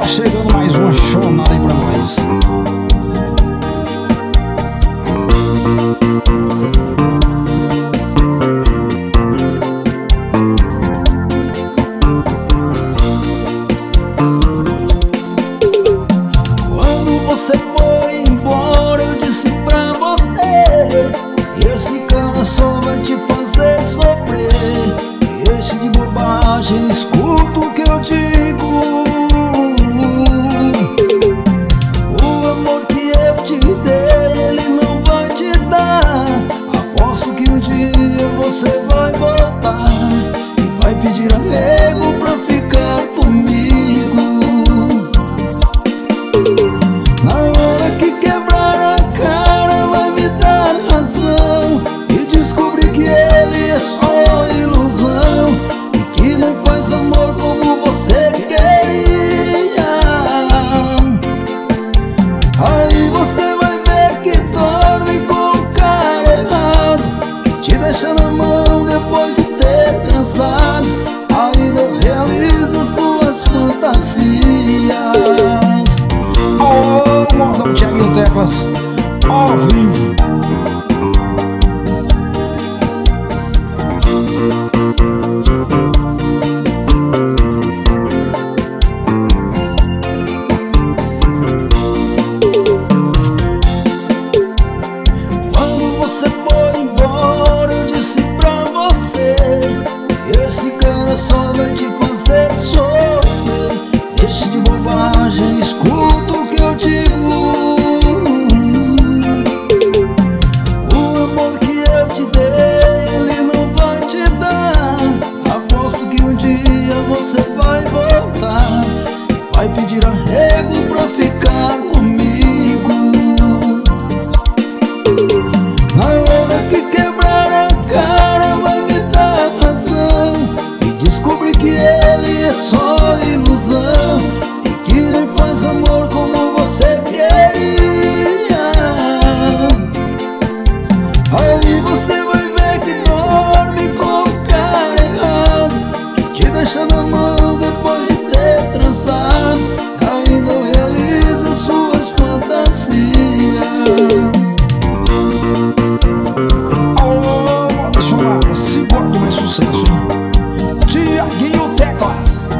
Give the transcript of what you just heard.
chegando mais uma chonada aí pra nós. Quando você foi embora, eu disse pra você: esse cara só vai te fazer sofrer. Deixe de bobagem, escuta o que eu digo. O amor que eu te dei, ele não vai te dar. Aposto que um dia você vai voltar e vai pedir arrego pra ficar comigo. Na hora que quebrar a cara, vai me dar razão e descobrir que ele é só ilusão e que não faz amor como você queria. Aí você vai ver que dorme com o cara errado, que te deixa na mão depois de ter transado. Aí não realiza as tuas fantasias. Ô, modão Thiaguinho Teclas, ao vivo. Quando você foi embora, eu disse pra você: esse cara só vai te fazer sofrer. Deixe de bobagem, escuta o que eu digo. O amor que eu te dei, ele não vai te dar. Aposto que um dia você vai voltar e vai pedir arrego pra ficar comigo. Na hora que quebrar a cara, vai me dar razão e descobrir que ele é só ilusão e que nem faz amor como você queria. Aí você vai ver que dorme com o cara errado, que te deixa na mão depois de ter transado. Aí não realiza suas fantasias. Alô, deixa eu lá, segura do mais sucesso, hein? Thiaguinho Teclas.